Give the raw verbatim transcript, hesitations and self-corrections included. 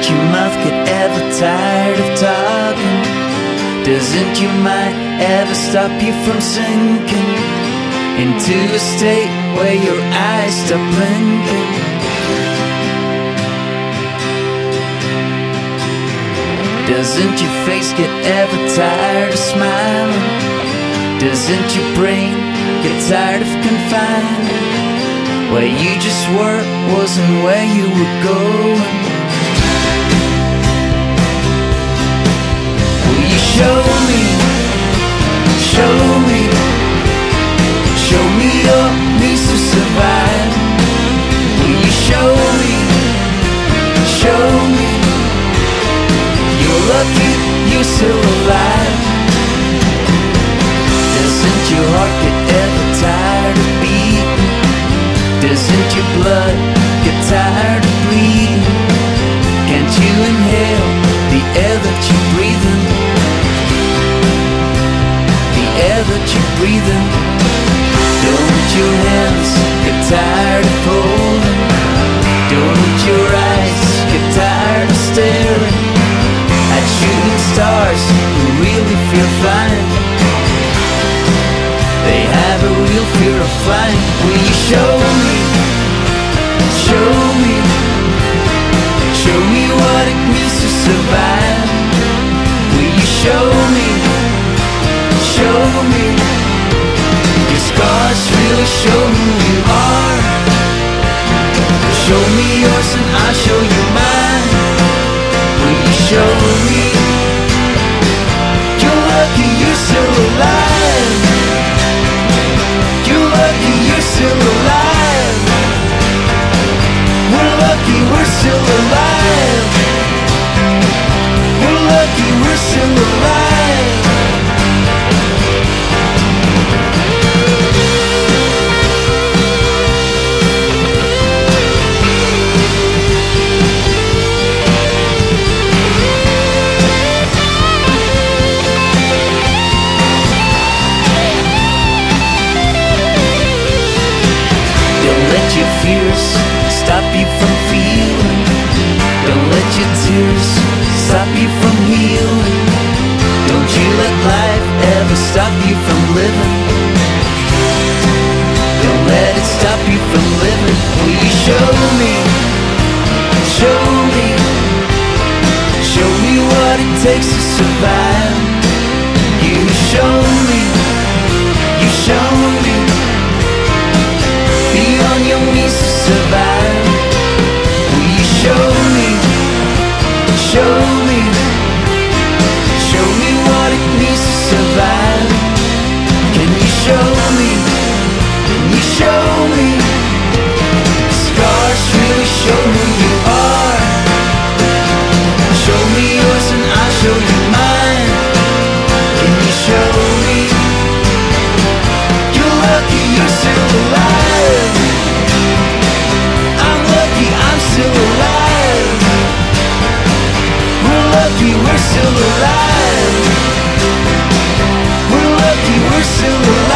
your mouth get ever tired of talking? Doesn't your mind ever stop you from sinking into a state where your eyes stop blinking? Doesn't your face get ever tired of smiling? Doesn't your brain get tired of confining? Where you just were wasn't where you were going. Will you show me, show me, show me your means to survive? Will you show me, show me, you're lucky you're still alive? Doesn't your heart get ever tired of beating? Doesn't your blood get tired of bleeding? Can't you inhale the air that you're breathing? The air that you're breathing. Don't your hands get tired of holding? Don't your eyes get tired of staring at shooting stars who really fear flying? They have a real fear of flying. Will you show me, show me, show me what it means to survive? Will you show me, show me, your scars really show me who you are? Show me yours and I'll show you mine. Will you show me, you're lucky you're still alive? You're lucky you're still alive. We're lucky we're still alive. We're lucky we're still alive. Your fears stop you from feeling. Don't let your tears stop you from healing. Don't you let life ever stop you from living. Don't let it stop you from living. Will you show me, show me, show me what it takes to survive? You show me, you show me, beyond your means to survive. Will you show me, show me, show me what it means to survive? Can you show me, can you show me? Scars really show who you are. Show me yours and I'll show you mine. Can you show me, you're lucky you're still alive? I'm lucky I'm still alive. We're lucky we're still alive. We're lucky we're still alive.